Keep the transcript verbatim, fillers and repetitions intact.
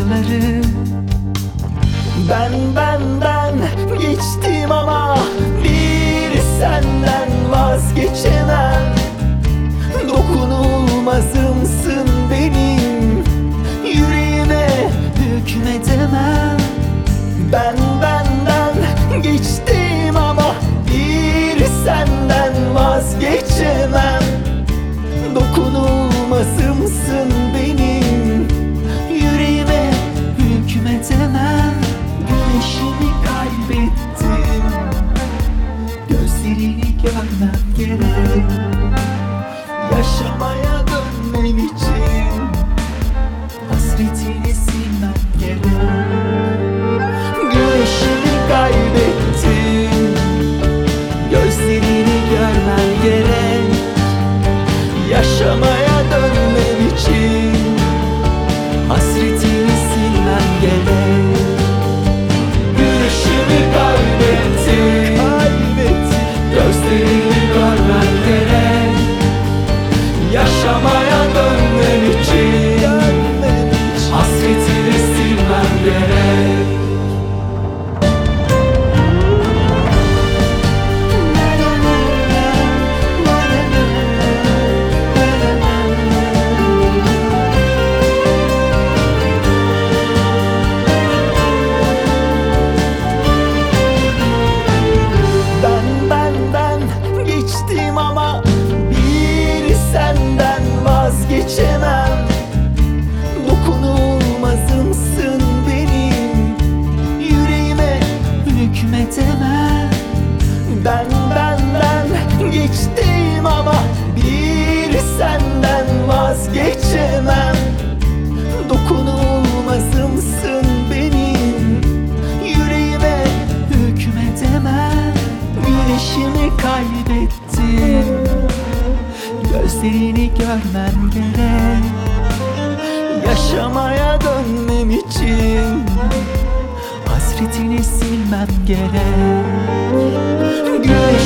bakışları. Ben benden geçtim ama bir senden vazgeçemem. Dokunulmazımsın benim, yüreğime hükmedemem. Ben benden geçtim ama bir senden vazgeçemem. Dokunulmazımsın benim, yüreğime hükmedemem. Güneşimi kaybettim, gözlerini görmem gerek. Yaşamaya dönmem için hasretini silmem gerek. Güneşimi kaybettim, gözlerini görmem gerek. Yaşamaya dönmem için hasretini silmem gerek. Güneşimi kaybettim, kaybettim. Gözlerini görmem gerek. Yaşamaya dönmem için hasretini silmem gerek. Ben benden geçtim ama bir senden vazgeçemem. Dokunulmazımsın benim, yüreğime hükmedemem. Ben benden geçtim ama bir senden vazgeçemem. Dokunulmazımsın benim, yüreğime hükmedemem. Güneşimi kaybettim, gözlerini görmem gerek. Yaşamaya dönmem için hasretini silmem gerek. Güneşimi